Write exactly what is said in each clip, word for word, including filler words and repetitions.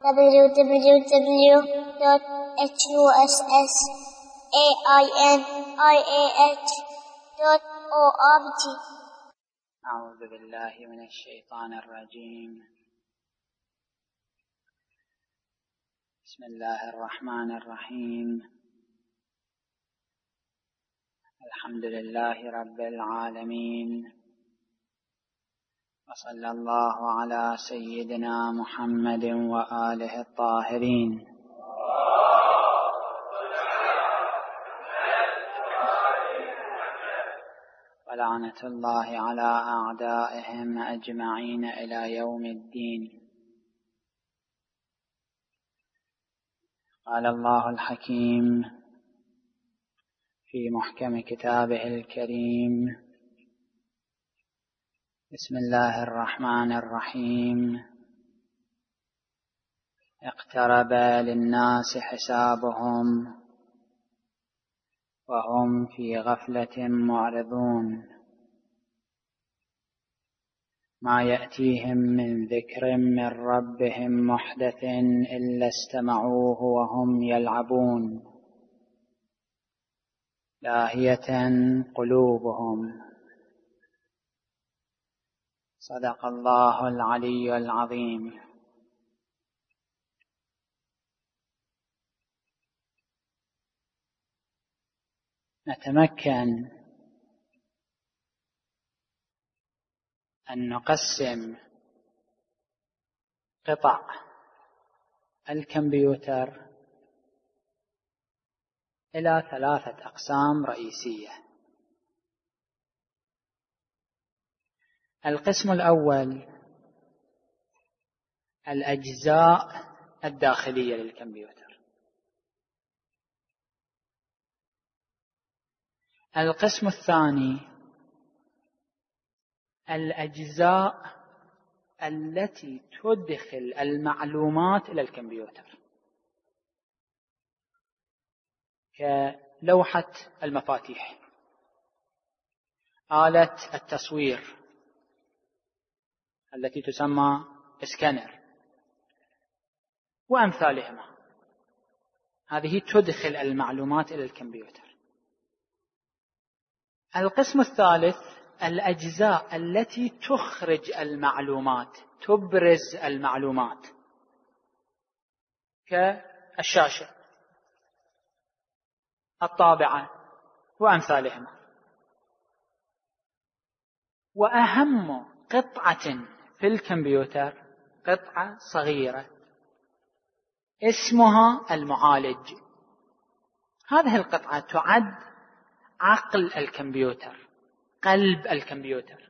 w w w dot huss ainih dot org. أعوذ بالله من الشيطان الرجيم. بسم الله الرحمن الرحيم. الحمد لله رب العالمين، وصلى الله على سيدنا محمد وآله الطاهرين. ولعنة الله على أعدائهم أجمعين إلى يوم الدين. قال الله الحكيم في محكم كتابه الكريم: بسم الله الرحمن الرحيم. اقترب للناس حسابهم وهم في غفلة معرضون، ما يأتيهم من ذكر من ربهم محدث إلا استمعوه وهم يلعبون، لاهية قلوبهم. صدق الله العلي العظيم. نتمكن أن نقسم قطع الكمبيوتر إلى ثلاثة أقسام رئيسية. القسم الأول الأجزاء الداخلية للكمبيوتر. القسم الثاني الأجزاء التي تدخل المعلومات إلى الكمبيوتر، كلوحة المفاتيح، آلة التصوير التي تسمى اسكانر وأمثالهما. هذه تدخل المعلومات إلى الكمبيوتر. القسم الثالث الأجزاء التي تخرج المعلومات، تبرز المعلومات، كالشاشة، الطابعة وأمثالهما. وأهم قطعة في الكمبيوتر قطعة صغيرة اسمها المعالج. هذه القطعة تعد عقل الكمبيوتر، قلب الكمبيوتر.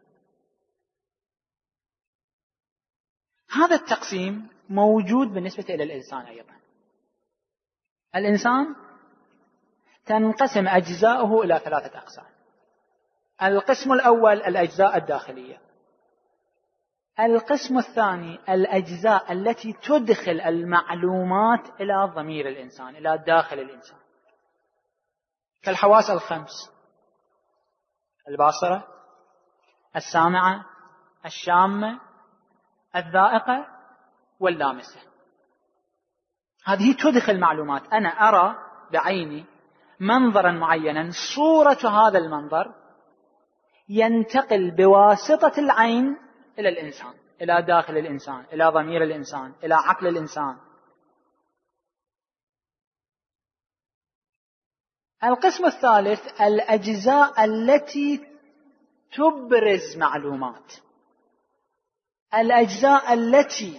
هذا التقسيم موجود بالنسبة إلى الإنسان أيضا. الإنسان تنقسم أجزاؤه إلى ثلاثة أقسام. القسم الأول الأجزاء الداخلية. القسم الثاني الأجزاء التي تدخل المعلومات إلى ضمير الإنسان، إلى داخل الإنسان، كالحواس الخمس: الباصرة، السامعة، الشامة، الذائقة واللامسة. هذه تدخل معلومات. أنا أرى بعيني منظرا معينا، صورة هذا المنظر ينتقل بواسطة العين إلى الإنسان، إلى داخل الإنسان، إلى ضمير الإنسان، إلى عقل الإنسان. القسم الثالث الأجزاء التي تبرز معلومات، الأجزاء التي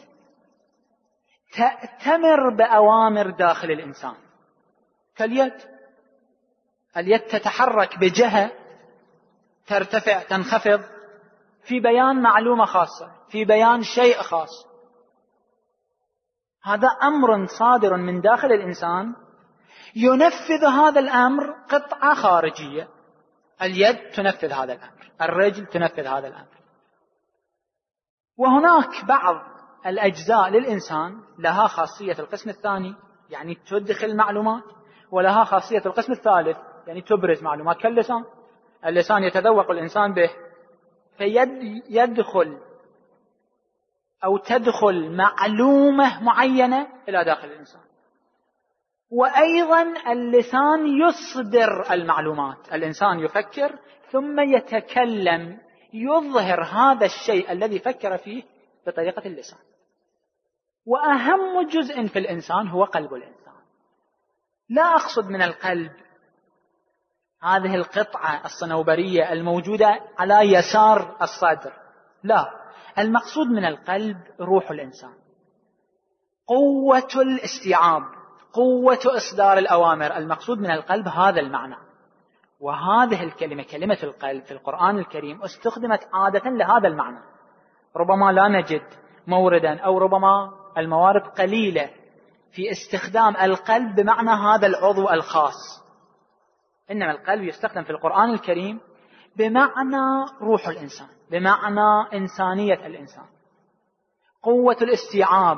تأتمر بأوامر داخل الإنسان، كاليد. اليد تتحرك بجهة، ترتفع، تنخفض، في بيان معلومة خاصة، في بيان شيء خاص. هذا أمر صادر من داخل الإنسان، ينفذ هذا الأمر قطعة خارجية. اليد تنفذ هذا الأمر، الرجل تنفذ هذا الأمر. وهناك بعض الأجزاء للإنسان لها خاصية القسم الثاني، يعني تدخل معلومات، ولها خاصية القسم الثالث، يعني تبرز معلومات، كاللسان. اللسان يتذوق الإنسان به، فيدخل أو تدخل معلومة معينة إلى داخل الإنسان. وأيضا اللسان يصدر المعلومات، الإنسان يفكر ثم يتكلم، يظهر هذا الشيء الذي فكر فيه بطريقة اللسان. وأهم جزء في الإنسان هو قلب الإنسان. لا أقصد من القلب هذه القطعة الصنوبرية الموجودة على يسار الصدر، لا، المقصود من القلب روح الإنسان، قوة الاستيعاب، قوة إصدار الأوامر. المقصود من القلب هذا المعنى. وهذه الكلمة كلمة القلب في القرآن الكريم استخدمت عادة لهذا المعنى. ربما لا نجد موردا أو ربما الموارد قليلة في استخدام القلب بمعنى هذا العضو الخاص، إنما القلب يستخدم في القرآن الكريم بمعنى روح الإنسان، بمعنى إنسانية الإنسان، قوة الاستيعاب،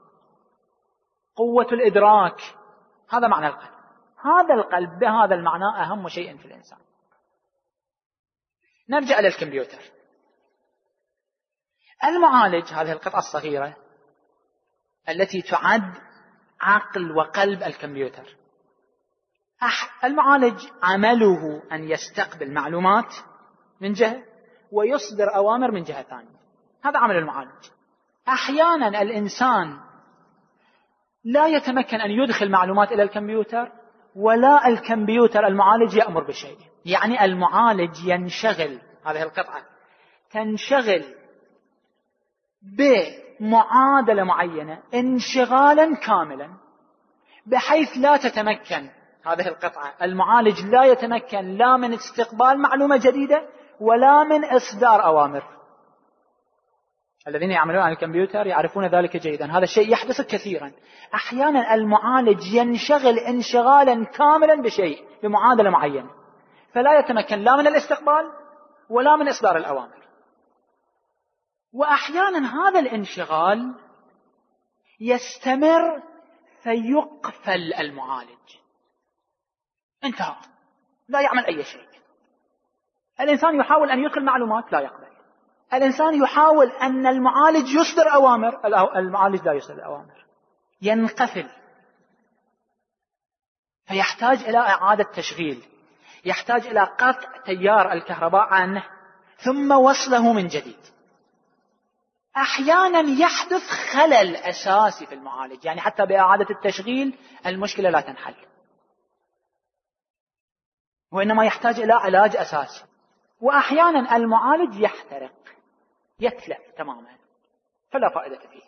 قوة الإدراك. هذا معنى القلب. هذا القلب بهذا المعنى أهم شيء في الإنسان. نرجع إلى الكمبيوتر. المعالج، هذه القطعة الصغيرة التي تعد عقل وقلب الكمبيوتر، المعالج عمله أن يستقبل معلومات من جهة ويصدر أوامر من جهة ثانية. هذا عمل المعالج. أحيانا الإنسان لا يتمكن أن يدخل معلومات إلى الكمبيوتر، ولا الكمبيوتر المعالج يأمر بشيء. يعني المعالج ينشغل، هذه القطعة تنشغل بمعادلة معينة انشغالا كاملا، بحيث لا تتمكن هذه القطعة، المعالج لا يتمكن لا من استقبال معلومة جديدة ولا من إصدار أوامر. الذين يعملون على الكمبيوتر يعرفون ذلك جيدا. هذا الشيء يحدث كثيرا. أحيانا المعالج ينشغل انشغالا كاملا بشيء، بمعادلة معينة، فلا يتمكن لا من الاستقبال ولا من إصدار الأوامر. وأحيانا هذا الانشغال يستمر فيقفل المعالج، انتهى، لا يعمل أي شيء. الإنسان يحاول أن يدخل معلومات، لا يقبل. الإنسان يحاول أن المعالج يصدر أوامر، المعالج لا يصدر أوامر، ينقفل. فيحتاج إلى إعادة تشغيل، يحتاج إلى قطع تيار الكهرباء عنه ثم وصله من جديد. أحيانا يحدث خلل أساسي في المعالج، يعني حتى بإعادة التشغيل المشكلة لا تنحل، وإنما يحتاج إلى علاج أساسي. وأحيانا المعالج يحترق، يتلف تماما، فلا فائدة فيه.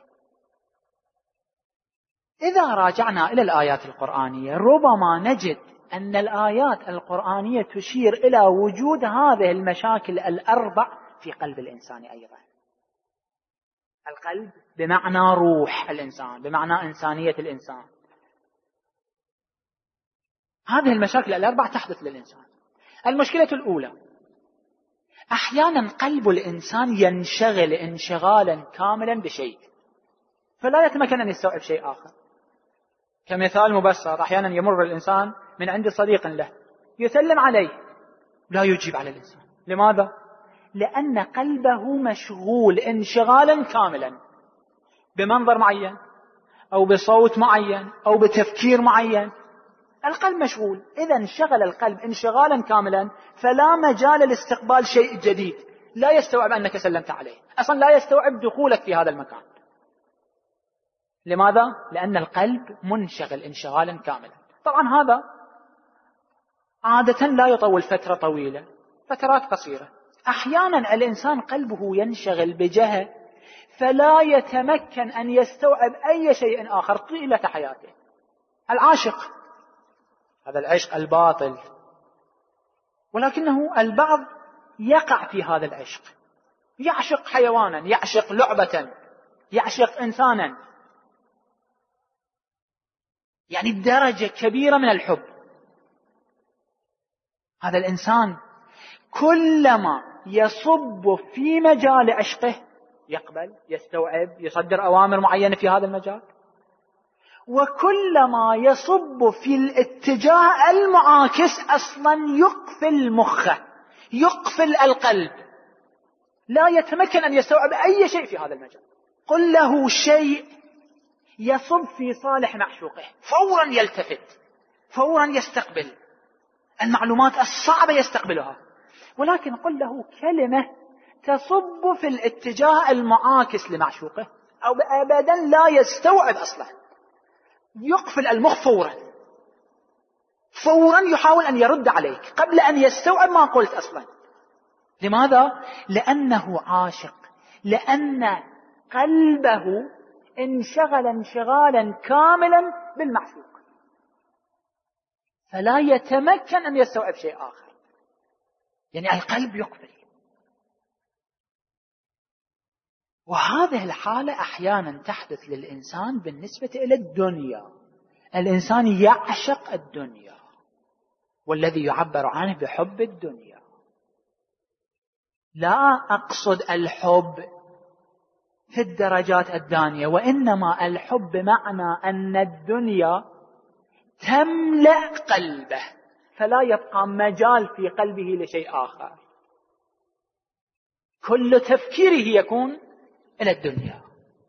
إذا راجعنا إلى الآيات القرآنية ربما نجد أن الآيات القرآنية تشير إلى وجود هذه المشاكل الأربع في قلب الإنسان أيضا. القلب بمعنى روح الإنسان، بمعنى إنسانية الإنسان. هذه المشاكل الأربع تحدث للإنسان. المشكلة الأولى، أحيانا قلب الإنسان ينشغل انشغالا كاملا بشيء، فلا يتمكن أن يستوعب شيء آخر. كمثال مبسط، أحيانا يمر الإنسان من عند صديق له يسلم عليه، لا يجيب على الإنسان. لماذا؟ لأن قلبه مشغول انشغالا كاملا بمنظر معين أو بصوت معين أو بتفكير معين. القلب مشغول. إذا انشغل القلب انشغالا كاملا فلا مجال لاستقبال شيء جديد، لا يستوعب أنك سلمت عليه، أصلا لا يستوعب دخولك في هذا المكان. لماذا؟ لأن القلب منشغل انشغالا كاملا. طبعا هذا عادة لا يطول فترة طويلة، فترات قصيرة. أحيانا الإنسان قلبه ينشغل بجهة فلا يتمكن أن يستوعب أي شيء آخر طيلة حياته. العاشق، هذا العشق الباطل، ولكنه البعض يقع في هذا العشق، يعشق حيوانا، يعشق لعبة، يعشق إنسانا، يعني بدرجة كبيرة من الحب. هذا الإنسان كلما يصب في مجال عشقه يقبل، يستوعب، يصدر أوامر معينة في هذا المجال، وكلما يصب في الاتجاه المعاكس أصلا يقفل مخه، يقفل القلب، لا يتمكن أن يستوعب أي شيء في هذا المجال. قل له شيء يصب في صالح معشوقه، فورا يلتفت، فورا يستقبل المعلومات الصعبة يستقبلها. ولكن قل له كلمة تصب في الاتجاه المعاكس لمعشوقه، أو أبدا لا يستوعب أصلا، يقفل المخ فورا، فورا يحاول أن يرد عليك قبل أن يستوعب ما قلت أصلا. لماذا؟ لأنه عاشق، لأن قلبه انشغل انشغالا كاملا بالمعشوق، فلا يتمكن أن يستوعب شيء آخر. يعني القلب يقفل. وهذه الحالة أحيانا تحدث للإنسان بالنسبة إلى الدنيا. الإنسان يعشق الدنيا، والذي يعبر عنه بحب الدنيا. لا أقصد الحب في الدرجات الدانية، وإنما الحب بمعنى أن الدنيا تملأ قلبه، فلا يبقى مجال في قلبه لشيء آخر، كل تفكيره يكون إلى الدنيا.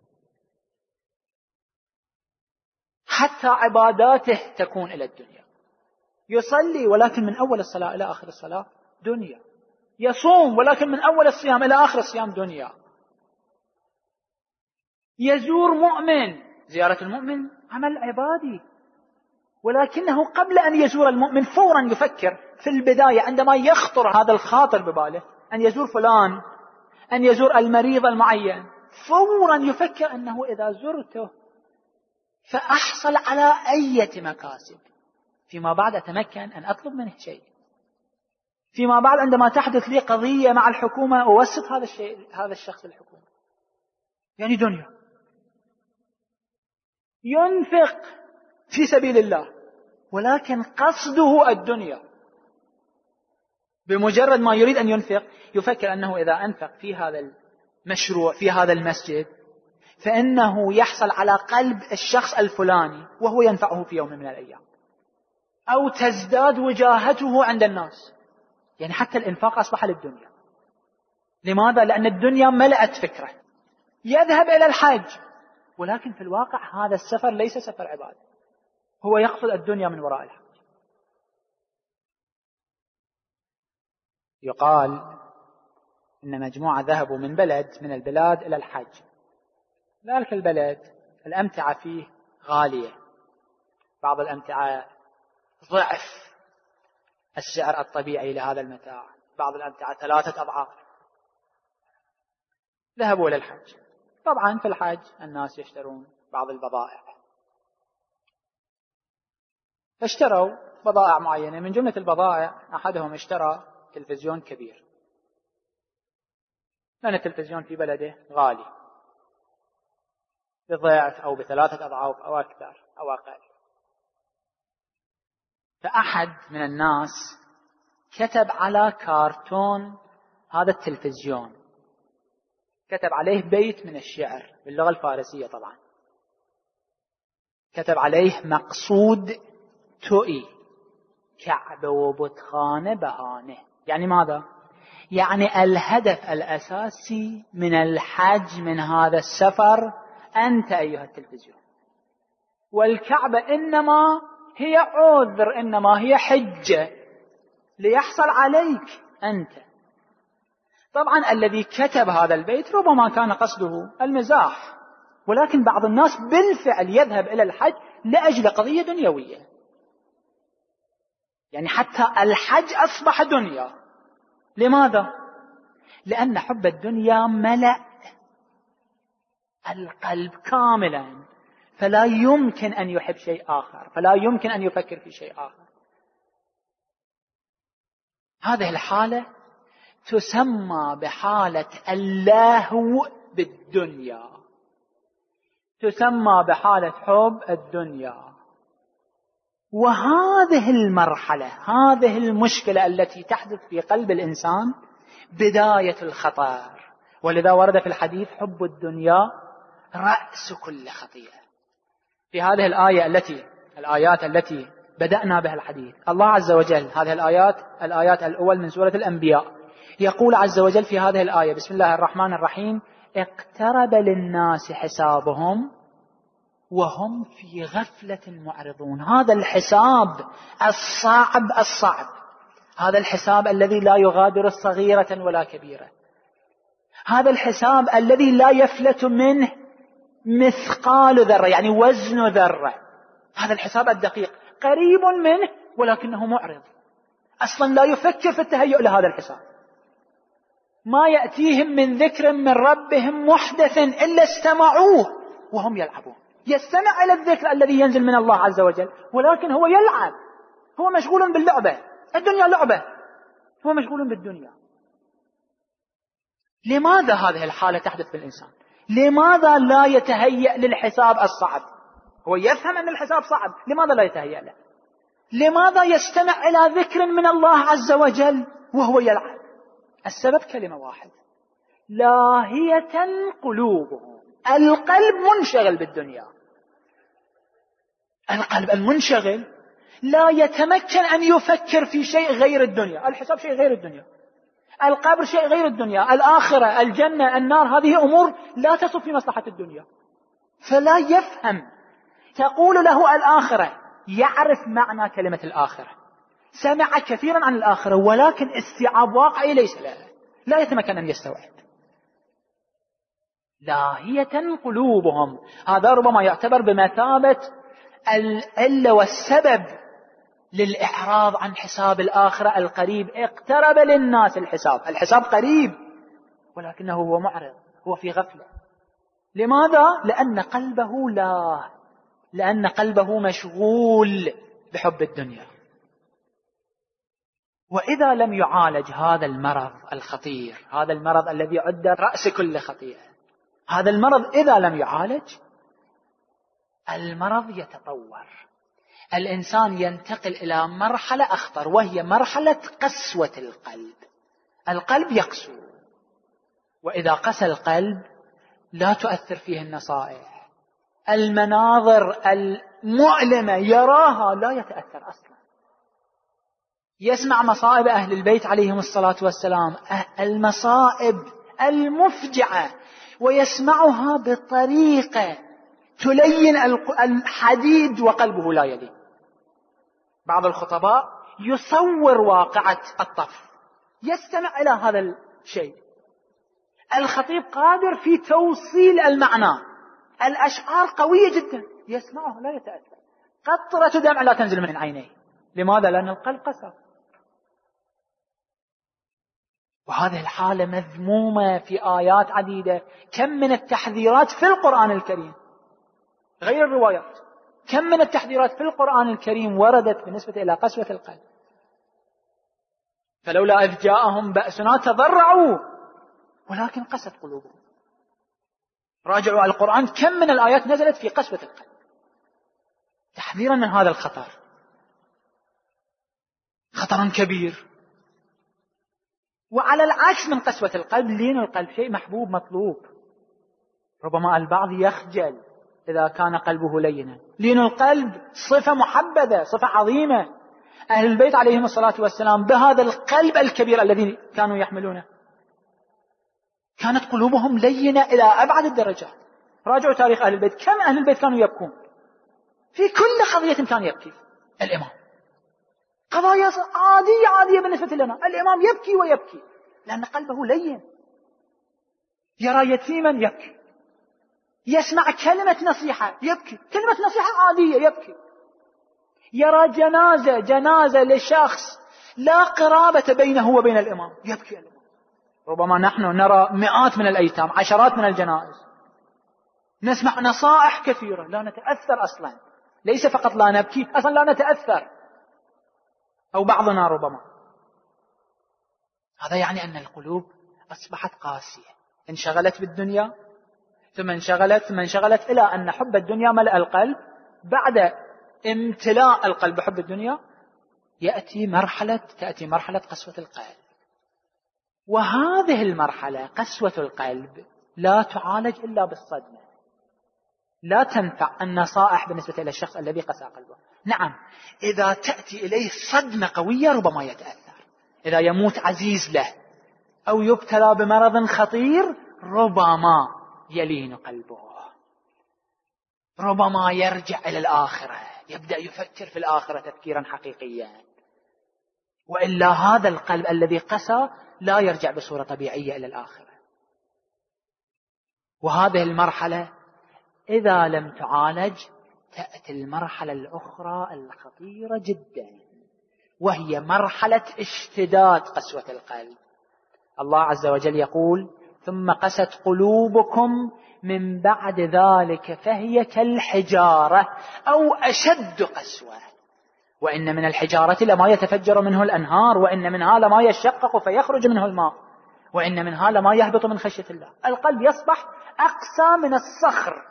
حتى عباداته تكون إلى الدنيا. يصلي ولكن من أول الصلاة إلى آخر الصلاة دنيا، يصوم ولكن من أول الصيام إلى آخر الصيام دنيا، يزور مؤمن، زيارة المؤمن عمل عبادي، ولكنه قبل أن يزور المؤمن فورا يفكر في البداية عندما يخطر هذا الخاطر بباله أن يزور فلان، أن يزور المريض المعين، فورا يفكر أنه إذا زرته فأحصل على أي مكاسب، فيما بعد أتمكن أن أطلب منه شيء، فيما بعد عندما تحدث لي قضية مع الحكومة أوسط هذا الشيء هذا الشخص الحكومة. يعني دنيا. ينفق في سبيل الله ولكن قصده الدنيا. بمجرد ما يريد أن ينفق يفكر أنه إذا أنفق في هذا المشروع في هذا المسجد فإنه يحصل على قلب الشخص الفلاني وهو ينفعه في يوم من الأيام، أو تزداد وجاهته عند الناس. يعني حتى الإنفاق أصبح للدنيا. لماذا؟ لأن الدنيا ملأت فكرة. يذهب إلى الحج ولكن في الواقع هذا السفر ليس سفر عبادة، هو يقصد الدنيا من وراء الحج. يقال إن مجموعة ذهبوا من بلد من البلاد إلى الحج. ذلك البلد الأمتعة فيه غالية، بعض الأمتعة ضعف السعر الطبيعي لهذا المتاع، بعض الأمتعة ثلاثة أضعاف. ذهبوا إلى الحج. طبعا في الحج الناس يشترون بعض البضائع، فاشتروا بضائع معينة. من جملة البضائع أحدهم اشترى تلفزيون كبير، لأن التلفزيون في بلده غالي بضعف أو بثلاثة أضعاف أو أكثر أو أقل. فأحد من الناس كتب على كارتون هذا التلفزيون، كتب عليه بيت من الشعر باللغة الفارسية. طبعا كتب عليه: مقصود تؤي كعبة وبطخانة بهانة. يعني ماذا؟ يعني الهدف الأساسي من الحج من هذا السفر أنت أيها التلفزيون، والكعبة إنما هي عذر، إنما هي حجة ليحصل عليك أنت. طبعا الذي كتب هذا البيت ربما كان قصده المزاح، ولكن بعض الناس بالفعل يذهب إلى الحج لأجل قضية دنيوية. يعني حتى الحج أصبح دنيا. لماذا؟ لأن حب الدنيا ملأ القلب كاملا، فلا يمكن أن يحب شيء آخر، فلا يمكن أن يفكر في شيء آخر. هذه الحالة تسمى بحالة اللهو بالدنيا، تسمى بحالة حب الدنيا. وهذه المرحلة، هذه المشكلة التي تحدث في قلب الإنسان بداية الخطر. ولذا ورد في الحديث: حب الدنيا رأس كل خطيئة. في هذه الآية التي الآيات التي بدأنا بها الحديث، الله عز وجل هذه الآيات الآيات الأول من سورة الأنبياء يقول عز وجل في هذه الآية: بسم الله الرحمن الرحيم: اقترب للناس حسابهم وهم في غفلة معرضون. هذا الحساب الصعب الصعب، هذا الحساب الذي لا يغادر صغيرة ولا كبيرة، هذا الحساب الذي لا يفلت منه مثقال ذرة، يعني وزن ذرة، هذا الحساب الدقيق قريب منه ولكنه معرض، أصلا لا يفكر في التهيؤ لهذا الحساب. ما يأتيهم من ذكر من ربهم محدث إلا استمعوه وهم يلعبون. يستمع إلى الذكر الذي ينزل من الله عز وجل ولكن هو يلعب، هو مشغول باللعبة، الدنيا لعبة، هو مشغول بالدنيا. لماذا هذه الحالة تحدث بالإنسان؟ لماذا لا يتهيأ للحساب الصعب؟ هو يفهم أن الحساب صعب، لماذا لا يتهيأ له؟ لماذا يستمع إلى ذكر من الله عز وجل وهو يلعب؟ السبب كلمة واحد: لاهية قلوبهم. القلب منشغل بالدنيا، القلب المنشغل لا يتمكن أن يفكر في شيء غير الدنيا. الحساب شيء غير الدنيا، القبر شيء غير الدنيا، الآخرة، الجنة، النار، هذه أمور لا تصب في مصلحة الدنيا، فلا يفهم. تقول له الآخرة، يعرف معنى كلمة الآخرة، سمع كثيرا عن الآخرة ولكن استيعاب واقعي ليس له، لا يتمكن أن يستوعب. لاهية قلوبهم، هذا ربما يعتبر بمثابة العلة والسبب للإعراض عن حساب الآخرة القريب. اقترب للناس الحساب، الحساب قريب ولكنه هو معرض، هو في غفلة. لماذا؟ لأن قلبه لا لأن قلبه مشغول بحب الدنيا. وإذا لم يعالج هذا المرض الخطير، هذا المرض الذي يعد رأس كل خطيئة، هذا المرض إذا لم يعالج، المرض يتطور، الإنسان ينتقل إلى مرحلة أخطر، وهي مرحلة قسوة القلب. القلب يقسو، وإذا قسى القلب لا تؤثر فيه النصائح، المناظر المؤلمة يراها لا يتأثر أصلا. يسمع مصائب أهل البيت عليهم الصلاة والسلام، المصائب المفجعة، ويسمعها بطريقة تلين الحديد وقلبه لا يلين. بعض الخطباء يصور واقعة الطف، يستمع إلى هذا الشيء. الخطيب قادر في توصيل المعنى، الأشعار قوية جدا، يسمعه لا يتأثر، قطرة دمع لا تنزل من عينيه. لماذا؟ لأن القلب قسى. وهذه الحالة مذمومة في آيات عديدة. كم من التحذيرات في القرآن الكريم غير الروايات، كم من التحذيرات في القرآن الكريم وردت بالنسبة إلى قسوة القلب. فلولا إذ جاءهم بأسنا تضرعوا ولكن قست قلوبهم. راجعوا على القرآن، كم من الآيات نزلت في قسوة القلب تحذيرا من هذا الخطر، خطر كبير. وعلى العكس من قسوة القلب، لين القلب شيء محبوب مطلوب. ربما البعض يخجل إذا كان قلبه لينا. لين القلب صفة محبذة، صفة عظيمة. أهل البيت عليهم الصلاة والسلام بهذا القلب الكبير الذي كانوا يحملونه كانت قلوبهم لينة إلى أبعد الدرجات. راجعوا تاريخ أهل البيت، كم أهل البيت كانوا يبكون في كل قضية كان يبكي. الإمام قضايا عادية عادية بالنسبة لنا، الإمام يبكي ويبكي لأن قلبه لين. يرى يتيما يبكي، يسمع كلمة نصيحة يبكي، كلمة نصيحة عادية يبكي. يرى جنازة جنازة لشخص لا قرابة بينه وبين الإمام يبكي الإمام. ربما نحن نرى مئات من الأيتام، عشرات من الجنائز، نسمع نصائح كثيرة لا نتأثر أصلا. ليس فقط لا نبكي، أصلا لا نتأثر، أو بعضنا ربما. هذا يعني أن القلوب أصبحت قاسية، انشغلت بالدنيا، ثم انشغلت ثم انشغلت إلى أن حب الدنيا ملأ القلب. بعد امتلاء القلب بحب الدنيا يأتي مرحلة تأتي مرحلة قسوة القلب. وهذه المرحلة قسوة القلب لا تعالج إلا بالصدمة. لا تنفع النصائح بالنسبة إلى الشخص الذي قسى قلبه. نعم، إذا تأتي إليه صدمة قوية ربما يتأثر، إذا يموت عزيز له أو يبتلى بمرض خطير ربما يلين قلبه، ربما يرجع إلى الآخرة، يبدأ يفكر في الآخرة تفكيرا حقيقيا. وإلا هذا القلب الذي قسى لا يرجع بصورة طبيعية إلى الآخرة. وهذه المرحلة إذا لم تعالج تأتي المرحلة الأخرى الخطيرة جدا، وهي مرحلة اشتداد قسوة القلب. الله عز وجل يقول: ثم قست قلوبكم من بعد ذلك فهي كالحجارة أو أشد قسوة، وإن من الحجارة لما يتفجر منه الأنهار، وإن منها لما يشقق فيخرج منه الماء، وإن منها لما يهبط من خشية الله. القلب يصبح أقسى من الصخر.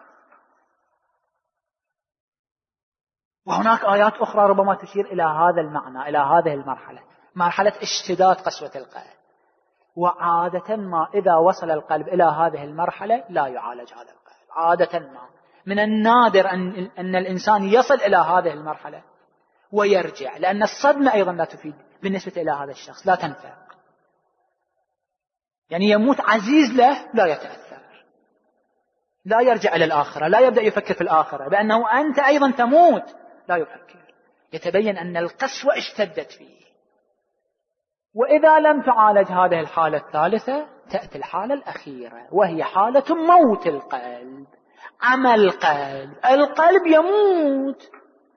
وهناك آيات أخرى ربما تشير إلى هذا المعنى، إلى هذه المرحلة، مرحلة اشتداد قسوة القلب. وعادة ما إذا وصل القلب إلى هذه المرحلة لا يعالج هذا القلب. عادة ما من النادر أن, أن الإنسان يصل إلى هذه المرحلة ويرجع، لأن الصدمة أيضا لا تفيد بالنسبة إلى هذا الشخص، لا تنفع. يعني يموت عزيز له لا يتأثر، لا يرجع إلى الآخرة، لا يبدأ يفكر في الآخرة بأنه أنت أيضا تموت، لا يفكر. يتبين أن القسوة اشتدت فيه. وإذا لم تعالج هذه الحالة الثالثة تأتي الحالة الأخيرة، وهي حالة موت القلب، عمى القلب. القلب يموت.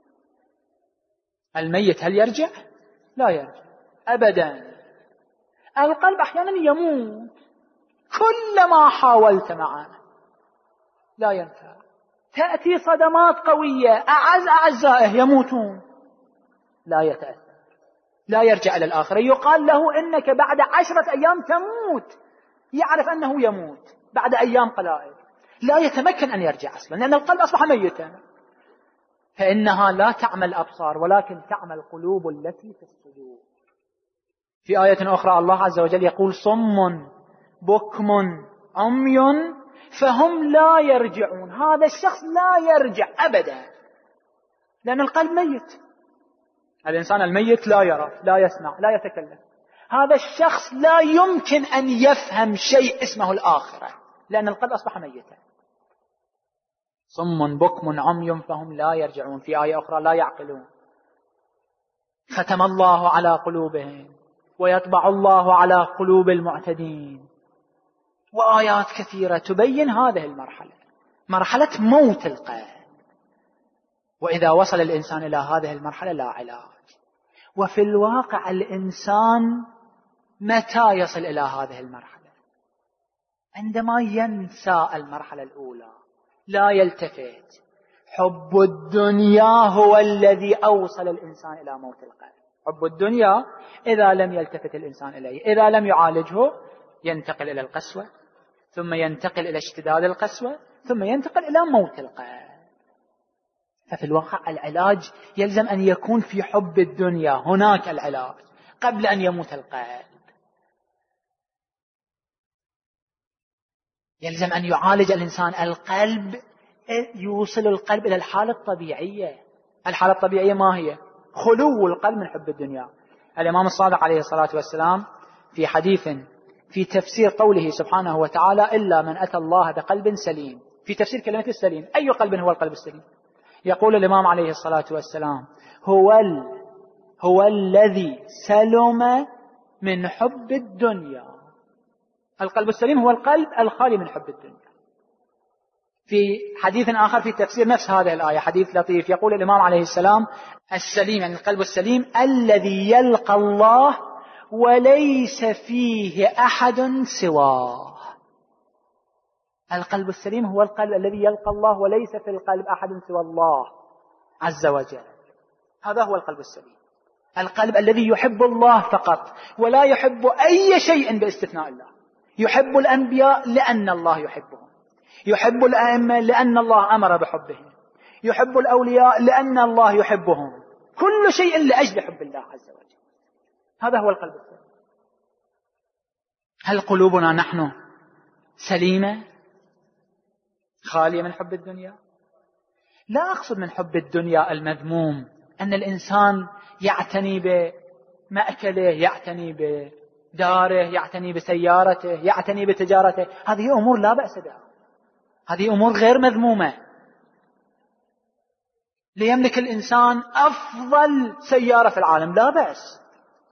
الميت هل يرجع؟ لا يرجع أبدا. القلب أحيانا يموت، كلما حاولت معه لا ينفع. تأتي صدمات قوية، أعز أعزائه يموتون، لا يتأثر، لا يرجع إلى الآخرة. يقال له إنك بعد عشرة أيام تموت، يعرف أنه يموت بعد أيام قلائل، لا يتمكن أن يرجع أصلا، لأن القلب أصبح ميتا. فإنها لا تعمل الأبصار ولكن تعمل القلوب التي في الصدور. في آية أخرى الله عز وجل يقول: صم بكم عمي فهم لا يرجعون. هذا الشخص لا يرجع أبدا، لأن القلب ميت. الإنسان الميت لا يرى، لا يسمع، لا يتكلم. هذا الشخص لا يمكن أن يفهم شيء اسمه الآخرة، لأن القلب أصبح ميتا. صم بكم عمي فهم لا يرجعون. في آية أخرى: لا يعقلون. ختم الله على قلوبهم ويطبع الله على قلوب المعتدين. وآيات كثيرة تبين هذه المرحلة، مرحلة موت القلب. وإذا وصل الإنسان إلى هذه المرحلة لا علاج. وفي الواقع الإنسان متى يصل إلى هذه المرحلة؟ عندما ينسى المرحلة الأولى، لا يلتفت. حب الدنيا هو الذي أوصل الإنسان إلى موت القلب. حب الدنيا إذا لم يلتفت الإنسان إليه، إذا لم يعالجه، ينتقل إلى القسوة، ثم ينتقل إلى اشتداد القسوة، ثم ينتقل إلى موت القلب. ففي الواقع العلاج يلزم أن يكون في حب الدنيا، هناك العلاج قبل أن يموت القلب. يلزم أن يعالج الإنسان القلب، يوصل القلب إلى الحالة الطبيعية. الحالة الطبيعية ما هي؟ خلو القلب من حب الدنيا. الإمام الصادق عليه الصلاة والسلام في حديث في تفسير قوله سبحانه وتعالى: إلا من أتى الله بقلب سليم، في تفسير كلمة السليم، أي قلب هو القلب السليم؟ يقول الإمام عليه الصلاة والسلام: هو ال... هو الذي سلم من حب الدنيا. القلب السليم هو القلب الخالي من حب الدنيا. في حديث آخر في تفسير نفس هذه الآية، حديث لطيف، يقول الإمام عليه السلام: السليم يعني القلب السليم الذي يلقى الله وليس فيه أحد سواه. القلب السليم هو القلب الذي يلقى الله وليس في القلب أحد سوى الله عز وجل. هذا هو القلب السليم، القلب الذي يحب الله فقط ولا يحب أي شيء باستثناء الله. يحب الأنبياء لأن الله يحبهم، يحب الأئمة لأن الله أمر بحبهم، يحب الأولياء لأن الله يحبهم، كل شيء لأجل حب الله عز وجل. هذا هو القلب السليم. هل قلوبنا نحن سليمة خالية من حب الدنيا؟ لا أقصد من حب الدنيا المذموم، أن الإنسان يعتني بمأكله، يعتني بداره، يعتني بسيارته، يعتني بتجارته. هذه أمور لا بأس بها، هذه أمور غير مذمومة. ليملك الإنسان أفضل سيارة في العالم لا بأس،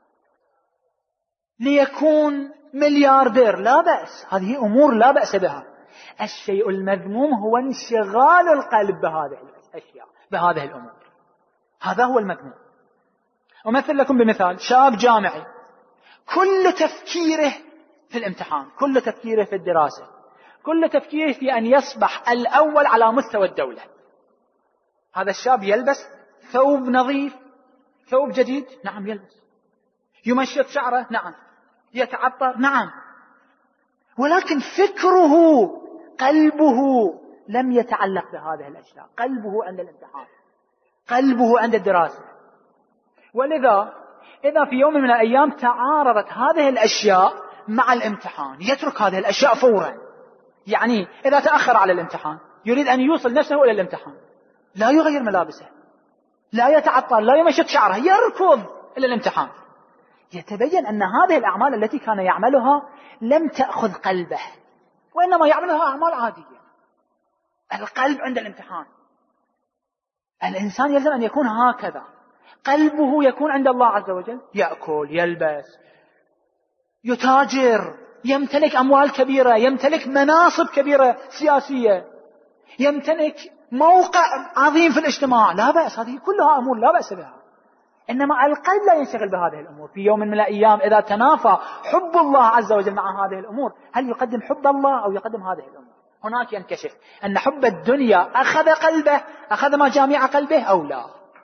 ليكون ملياردير لا بأس، هذه أمور لا بأس بها. الشيء المذموم هو انشغال القلب بهذه الأشياء، بهذه الأمور، هذا هو المذموم. أمثل لكم بمثال: شاب جامعي كل تفكيره في الامتحان، كل تفكيره في الدراسة، كل تفكيره في أن يصبح الأول على مستوى الدولة. هذا الشاب يلبس ثوب نظيف، ثوب جديد، نعم يلبس. يمشط شعره، نعم. يتعطر، نعم. ولكن فكره، قلبه لم يتعلق بهذه الأشياء، قلبه عند الامتحان، قلبه عند الدراسة. ولذا إذا في يوم من الأيام تعارضت هذه الأشياء مع الامتحان يترك هذه الأشياء فورا. يعني إذا تأخر على الامتحان يريد أن يوصل نفسه إلى الامتحان، لا يغير ملابسه، لا يتعطر، لا يمشط شعره، يركض إلى الامتحان. يتبين أن هذه الأعمال التي كان يعملها لم تأخذ قلبه، وإنما يعملها أعمال عادية. القلب عند الامتحان. الإنسان يلزم أن يكون هكذا، قلبه يكون عند الله عز وجل، يأكل، يلبس، يتاجر، يمتلك أموال كبيرة، يمتلك مناصب كبيرة سياسية، يمتلك موقع عظيم في الاجتماع، لا بأس، هذه كلها أمور لا بأس بها. إنما القلب لا ينشغل بهذه الأمور. في يوم من الأيام إذا تنافى حب الله عز وجل مع هذه الأمور، هل يقدم حب الله أو يقدم هذه الأمور؟ هناك ينكشف أن حب الدنيا أخذ قلبه، أخذ مجاميع قلبه أو لا.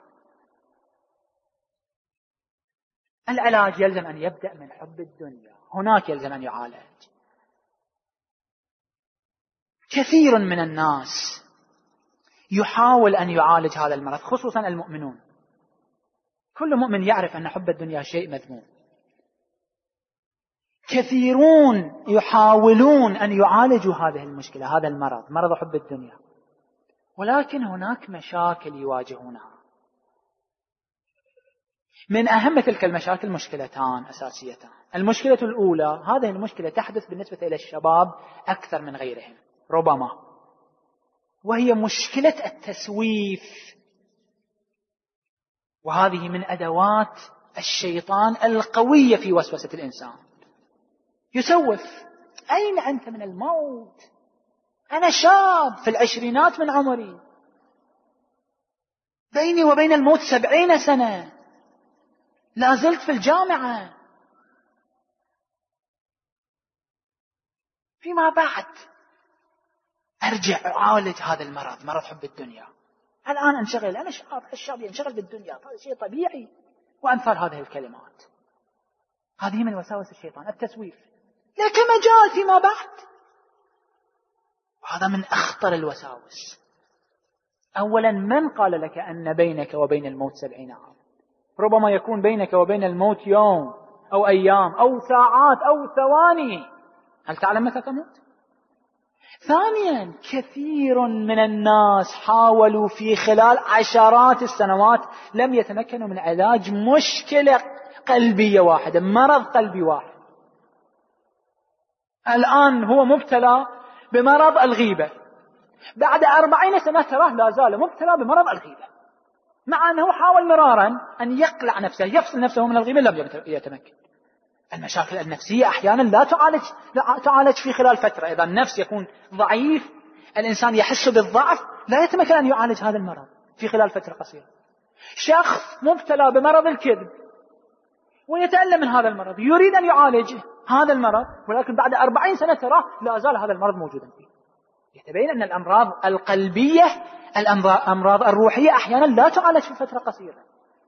العلاج يلزم أن يبدأ من حب الدنيا، هناك يلزم أن يعالج. كثير من الناس يحاول أن يعالج هذا المرض، خصوصا المؤمنون. كل مؤمن يعرف أن حب الدنيا شيء مذموم. كثيرون يحاولون أن يعالجوا هذه المشكلة، هذا المرض، مرض حب الدنيا، ولكن هناك مشاكل يواجهونها. من أهم تلك المشاكل مشكلتان أساسيتان. المشكلة الأولى، هذه المشكلة تحدث بالنسبة إلى الشباب أكثر من غيرهم ربما، وهي مشكلة التسويف. وهذه من أدوات الشيطان القوية في وسوسة الإنسان. يسوف: أين أنت من الموت؟ أنا شاب في العشرينات من عمري، بيني وبين الموت سبعين سنة، لا زلت في الجامعة، فيما بعد أرجع أعالج هذا المرض، مرض حب الدنيا. الآن أنشغل، أنا شاب، الشاب ينشغل بالدنيا، هذا شيء طبيعي، وأمثال هذه الكلمات. هذه من وساوس الشيطان، التسويف، لك مجال فيما بعد. وهذا من أخطر الوساوس. أولا، من قال لك أن بينك وبين الموت سبعين عام؟ ربما يكون بينك وبين الموت يوم أو أيام أو ساعات أو ثواني. هل تعلم متى تموت؟ ثانيا، كثير من الناس حاولوا في خلال عشرات السنوات لم يتمكنوا من علاج مشكلة قلبية واحدة، مرض قلبي واحد. الآن هو مبتلى بمرض الغيبة، بعد أربعين سنة تراه لا زال مبتلى بمرض الغيبة، مع أنه حاول مرارا أن يقلع نفسه، يفصل نفسه من الغيبة، لم يتمكن. المشاكل النفسية أحيانا لا تعالج لا تعالج في خلال فترة. إذا النفس يكون ضعيف، الإنسان يحس بالضعف، لا يتمكن أن يعالج هذا المرض في خلال فترة قصيرة. شخص مبتلى بمرض الكذب ويتألم من هذا المرض، يريد أن يعالج هذا المرض، ولكن بعد أربعين سنة تراه لا زال هذا المرض موجودا فيه. يتبين أن الأمراض القلبية، الأمراض الروحية أحيانا لا تعالج في فترة قصيرة.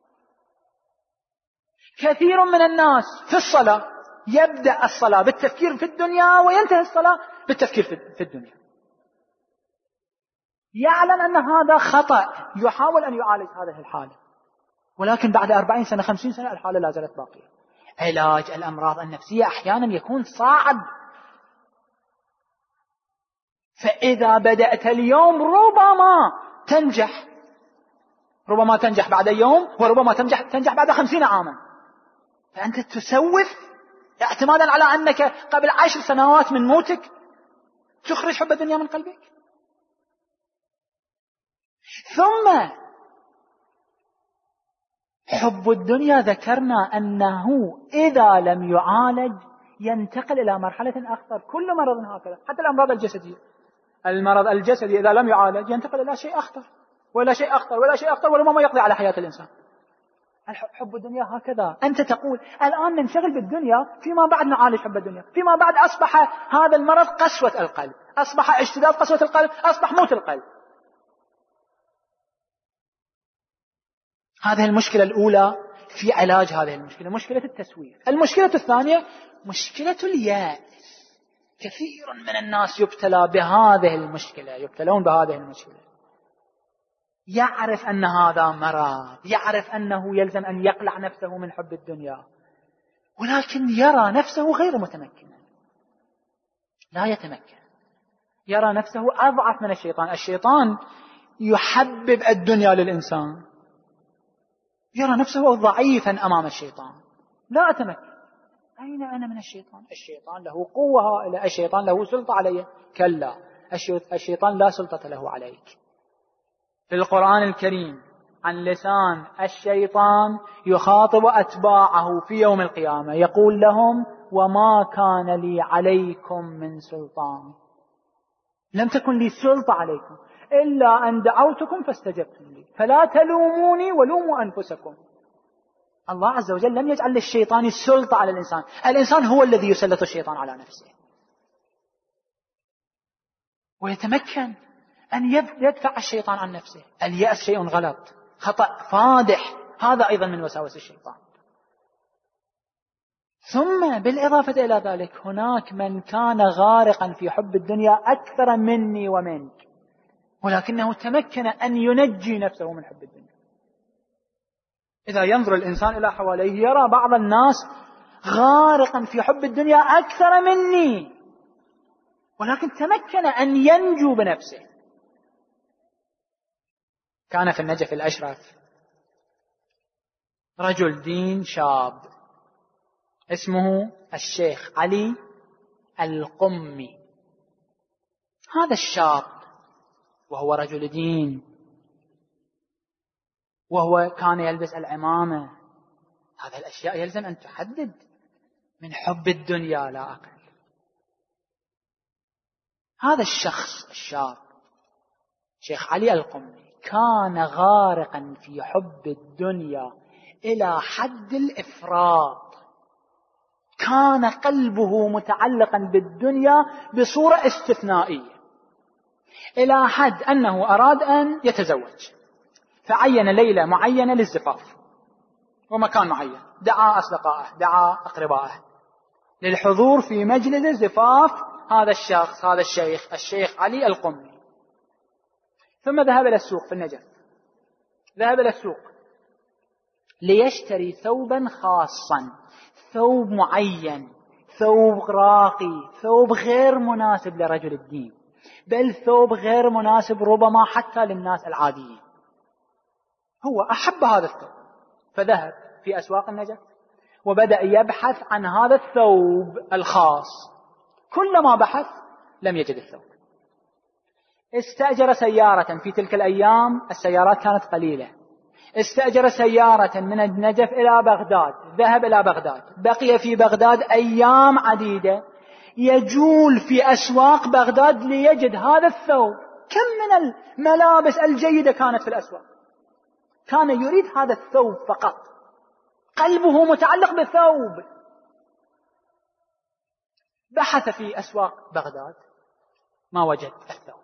كثير من الناس في الصلاة يبدأ الصلاة بالتفكير في الدنيا وينتهي الصلاة بالتفكير في الدنيا. يعلم أن هذا خطأ، يحاول أن يعالج هذه الحالة، ولكن بعد أربعين سنة خمسين سنة الحالة لا زالت باقية. علاج الأمراض النفسية أحيانا يكون صعب. فإذا بدأت اليوم ربما تنجح، ربما تنجح بعد يوم، وربما تنجح, تنجح بعد خمسين عاما. فأنت تسوف اعتمادا على أنك قبل عشر سنوات من موتك تخرج حب الدنيا من قلبك. ثم حب الدنيا ذكرنا أنه إذا لم يعالج ينتقل إلى مرحلة أخطر. كل مرض هكذا، حتى الأمراض الجسدية. المرض الجسدي إذا لم يعالج ينتقل إلى شيء أخطر ولا شيء أخطر ولا شيء أخطر، وربما يقضي على حياة الإنسان. حب الدنيا هكذا. أنت تقول الآن ننشغل بالدنيا، فيما بعد نعالج حب الدنيا، فيما بعد أصبح هذا المرض قسوة القلب، أصبح اشتداد قسوة القلب، أصبح موت القلب. هذه المشكلة الأولى في علاج هذه المشكلة، مشكلة التسويف. المشكلة الثانية مشكلة اليأس. كثير من الناس يبتلى بهذه المشكلة، يبتلون بهذه المشكلة. يعرف أن هذا مرض، يعرف أنه يلزم أن يقلع نفسه من حب الدنيا، ولكن يرى نفسه غير متمكن، لا يتمكن، يرى نفسه أضعف من الشيطان. الشيطان يحبب الدنيا للإنسان، يرى نفسه ضعيفا أمام الشيطان. لا أتمكن، أين أنا من الشيطان؟ الشيطان له قوة هائلة، الشيطان له سلطة علي. كلا، الشيطان لا سلطة له عليك. في القرآن الكريم عن لسان الشيطان يخاطب أتباعه في يوم القيامة، يقول لهم: وما كان لي عليكم من سلطان، لم تكن لي سلطة عليكم إلا أن دعوتكم فاستجبتم لي فلا تلوموني ولوموا أنفسكم. الله عز وجل لم يجعل للشيطان السلطة على الإنسان، الإنسان هو الذي يسلط الشيطان على نفسه ويتمكن أن يدفع الشيطان عن نفسه. اليأس شيء غلط، خطأ فادح، هذا أيضا من وساوس الشيطان. ثم بالإضافة إلى ذلك هناك من كان غارقا في حب الدنيا أكثر مني ومنك، ولكنه تمكن أن ينجي نفسه من حب الدنيا. إذا ينظر الإنسان إلى حواليه يرى بعض الناس غارقا في حب الدنيا أكثر مني، ولكن تمكن أن ينجو بنفسه. كان في النجف الأشرف رجل دين شاب اسمه الشيخ علي القمي. هذا الشاب وهو رجل دين، وهو كان يلبس العمامة، هذه الأشياء يلزم أن تحدد من حب الدنيا لا أقل. هذا الشخص الشاب شيخ علي القمي كان غارقا في حب الدنيا إلى حد الإفراط. كان قلبه متعلقا بالدنيا بصورة استثنائية، إلى حد أنه أراد أن يتزوج، فعين ليلة معينة للزفاف ومكان معين، دعا أصدقائه دعا أقربائه للحضور في مجلس زفاف هذا الشخص هذا الشيخ الشيخ علي القمي. ثم ذهب إلى السوق في النجف، ذهب إلى السوق ليشتري ثوبا خاصا، ثوب معين، ثوب راقي، ثوب غير مناسب لرجل الدين، بل ثوب غير مناسب ربما حتى للناس العاديين. هو أحب هذا الثوب، فذهب في أسواق النجف وبدأ يبحث عن هذا الثوب الخاص. كلما بحث لم يجد الثوب. استأجر سيارة، في تلك الأيام السيارات كانت قليلة، استأجر سيارة من النجف إلى بغداد، ذهب إلى بغداد، بقي في بغداد أيام عديدة يجول في أسواق بغداد ليجد هذا الثوب. كم من الملابس الجيدة كانت في الأسواق، كان يريد هذا الثوب فقط، قلبه متعلق بالثوب. بحث في أسواق بغداد ما وجد الثوب.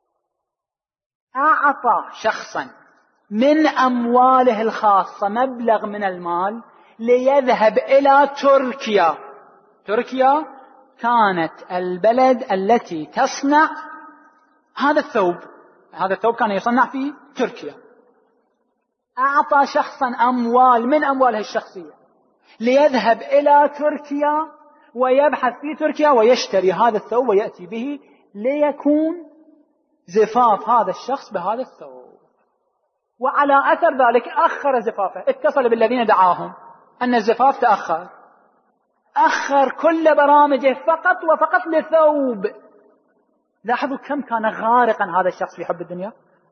أعطى شخصا من أمواله الخاصة مبلغ من المال ليذهب إلى تركيا. تركيا كانت البلد التي تصنع هذا الثوب، هذا الثوب كان يصنع في تركيا. أعطى شخصا أموال من أمواله الشخصية ليذهب إلى تركيا ويبحث في تركيا ويشتري هذا الثوب ويأتي به ليكون زفاف هذا الشخص بهذا الثوب. وعلى أثر ذلك أخر زفافه، اتصل بالذين دعاهم أن الزفاف تأخر، أخر كل برامجه فقط وفقط لثوب. لاحظوا كم كان غارقا هذا الشخص في حب الدنيا.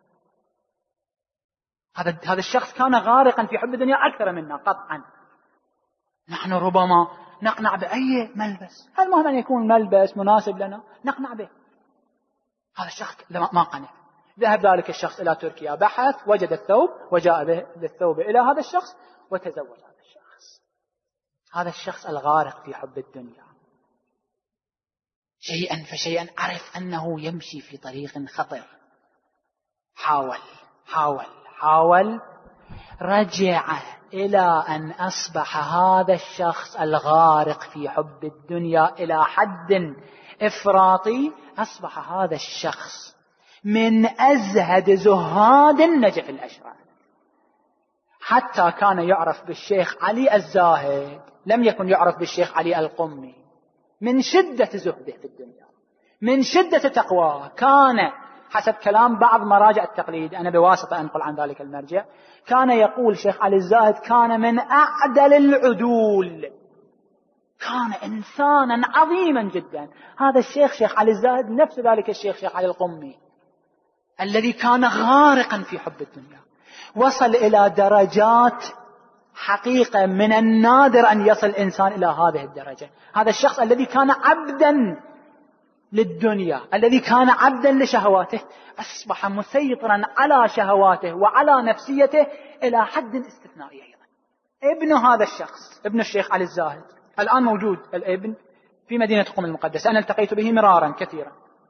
هذا هذا الشخص كان غارقا في حب الدنيا أكثر منا قطعا. نحن ربما نقنع بأي ملبس، المهم أن يكون ملبس مناسب لنا نقنع به. هذا الشخص ما قنع. ذهب ذلك الشخص إلى تركيا، بحث، وجد الثوب وجاء به بالثوب إلى هذا الشخص وتزوج هذا الشخص. هذا الشخص الغارق في حب الدنيا شيئا فشيئا عرف أنه يمشي في طريق خطر. حاول حاول حاول رجع إلى أن أصبح هذا الشخص الغارق في حب الدنيا إلى حد إفراطي. أصبح هذا الشخص من أزهد زهاد النجف الأشرار، حتى كان يعرف بالشيخ علي الزاهد، لم يكن يعرف بالشيخ علي القمي، من شدة زهده في الدنيا، من شدة تقواه. كان حسب كلام بعض مراجع التقليد، أنا بواسطة أنقل عن ذلك المرجع، كان يقول شيخ علي الزاهد كان من أعدل العدول، كان إنسانا عظيما جدا. هذا الشيخ شيخ علي الزاهد نفس ذلك الشيخ شيخ علي القمي الذي كان غارقا في حب الدنيا، وصل إلى درجات حقيقة من النادر أن يصل إنسان إلى هذه الدرجة. هذا الشخص الذي كان عبدا للدنيا، الذي كان عبدا لشهواته، أصبح مسيطرا على شهواته وعلى نفسيته إلى حد استثنائي. أيضا ابن هذا الشخص، ابن الشيخ علي الزاهد، الآن موجود الابن في مدينة قم المقدسة، أنا التقيت به مرارا كثيرا.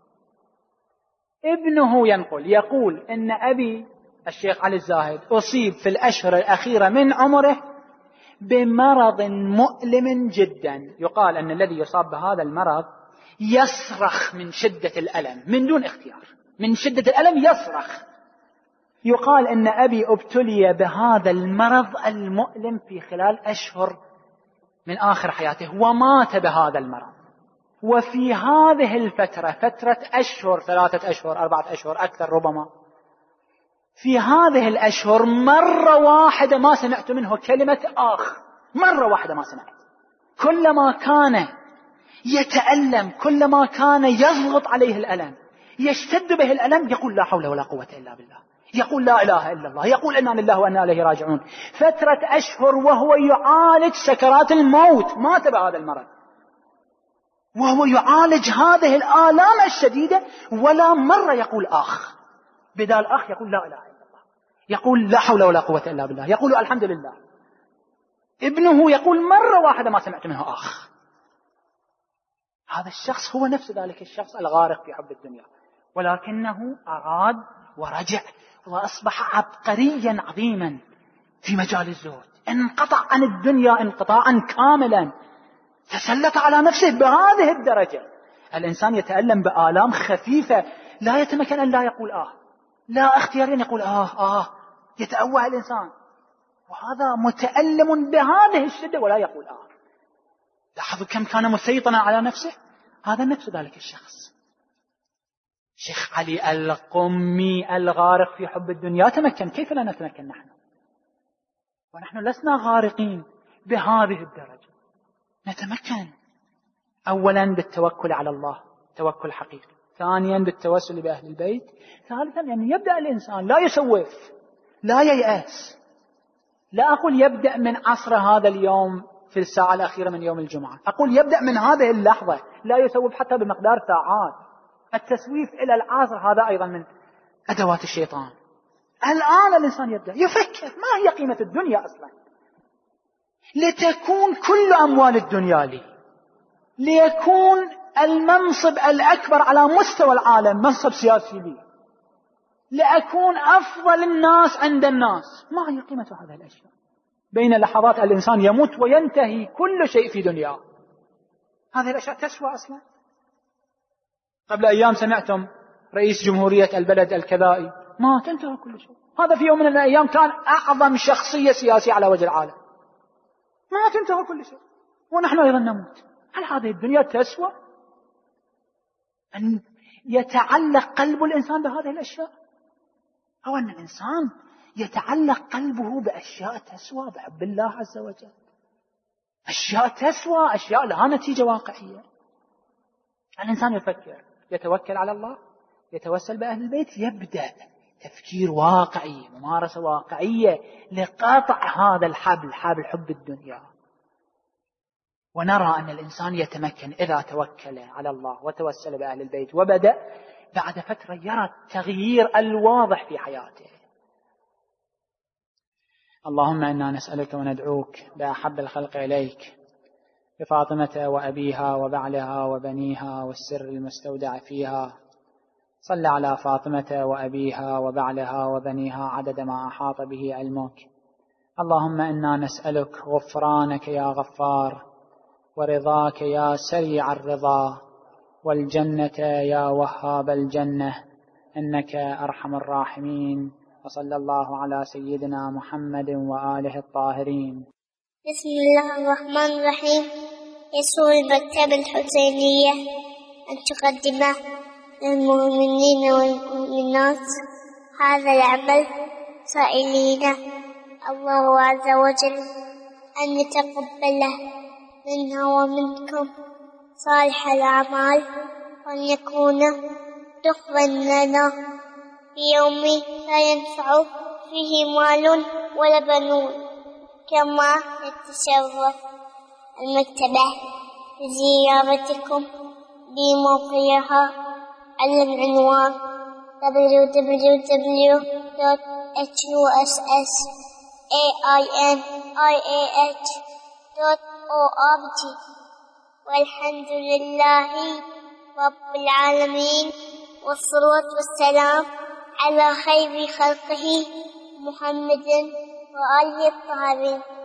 ابنه ينقل يقول إن أبي الشيخ علي الزاهد أصيب في الأشهر الأخيرة من عمره بمرض مؤلم جدا. يقال أن الذي يصاب بهذا المرض يصرخ من شدة الألم من دون اختيار، من شدة الألم يصرخ. يقال أن أبي ابتلي بهذا المرض المؤلم في خلال أشهر من آخر حياته ومات بهذا المرض. وفي هذه الفترة، فترة أشهر، ثلاثة أشهر، أربعة أشهر، أكثر ربما، في هذه الأشهر مرة واحدة ما سمعت منه كلمة آخ، مرة واحدة ما سمعت. كلما كان يتألم، كلما كان يضغط عليه الألم، يشتد به الألم، يقول لا حول ولا قوة إلا بالله، يقول لا إله إلا الله، يقول إنا لله وإنا إليه راجعون. فترة أشهر وهو يعالج سكرات الموت، مات بهذا المرض وهو يعالج هذه الآلام الشديدة، ولا مرة يقول آخ. بدال آخ يقول لا إله إلا الله، يقول لا حول ولا قوة إلا بالله، يقول الحمد لله. ابنه يقول مرة واحدة ما سمعت منه آخ. هذا الشخص هو نفس ذلك الشخص الغارق في حب الدنيا، ولكنه أراد ورجع وأصبح عبقريا عظيما في مجال الزهد. انقطع عن الدنيا انقطاعا كاملا، تسلط على نفسه بهذه الدرجة. الإنسان يتألم بآلام خفيفة لا يتمكن أن لا يقول آه، لا اختياريا يقول آه آه، يتأوه الإنسان، وهذا متألم بهذه الشدة ولا يقول آه. لاحظوا كم كان مسيطرا على نفسه. هذا نفس ذلك الشخص شيخ علي القمي الغارق في حب الدنيا تمكن. كيف لا نتمكن نحن ونحن لسنا غارقين بهذه الدرجة؟ نتمكن أولا بالتوكل على الله، توكل حقيقي. ثانيا بالتوسل بأهل البيت. ثالثا يعني يبدأ الإنسان لا يسوف، لا ييأس. لا أقول يبدأ من عصر هذا اليوم في الساعة الأخيرة من يوم الجمعة، أقول يبدأ من هذه اللحظة، لا يسوف حتى بمقدار ساعات. التسويف إلى العصر هذا أيضا من أدوات الشيطان. الآن الإنسان يبدأ يفكر ما هي قيمة الدنيا أصلا، لتكون كل أموال الدنيا لي، ليكون المنصب الأكبر على مستوى العالم منصب سياسي لي، لأكون أفضل الناس عند الناس. ما هي قيمة هذه الأشياء؟ بين لحظات الإنسان يموت وينتهي كل شيء في دنياه. هذه الأشياء تسوى أصلا؟ قبل أيام سمعتم رئيس جمهورية البلد الكذائي ما تنتهى كل شيء. هذا في يوم من الأيام كان أعظم شخصية سياسية على وجه العالم. ما تنتهى كل شيء ونحن أيضا نموت. هل هذه الدنيا تسوى أن يتعلق قلب الإنسان بهذه الأشياء، أو أن الإنسان يتعلق قلبه بأشياء تسوى بحب الله عز وجل؟ أشياء تسوى، أشياء لها نتيجة واقعية. الإنسان يفكر، يتوكل على الله، يتوسل بأهل البيت، يبدأ تفكير واقعي، ممارسة واقعية لقطع هذا الحبل، حبل حب الدنيا. ونرى أن الإنسان يتمكن إذا توكل على الله وتوسل بأهل البيت، وبدأ بعد فترة يرى التغيير الواضح في حياته. اللهم إنا نسألك وندعوك بأحب الخلق إليك، بفاطمة وأبيها وبعلها وبنيها والسر المستودع فيها. صل على فاطمة وأبيها وبعلها وبنيها عدد ما أحاط به علمك. اللهم إنا نسألك غفرانك يا غفار، ورضاك يا سريع الرضا، والجنة يا وهاب الجنة، إنك أرحم الراحمين. وصلى الله على سيدنا محمد وآله الطاهرين. بسم الله الرحمن الرحيم. يسر المكتبة الحسينية أن تقدم للمؤمنين والمؤمنات هذا العمل، سائلين الله عز وجل أن يتقبله منا ومنكم صالح الأعمال، وأن يكون دخلا لنا في يوم لا ينفع فيه مال ولا بنون. كما يتشرف المكتبة بزيارتكم بموقعها على العنوان دبليو دبليو دبليو دوت إتش يو إس إس إيه آي إم آي إيه إتش دوت أو آر جي. والحمد لله رب العالمين، والصلاة والسلام على خير خلقه محمد وآله الطاهرين.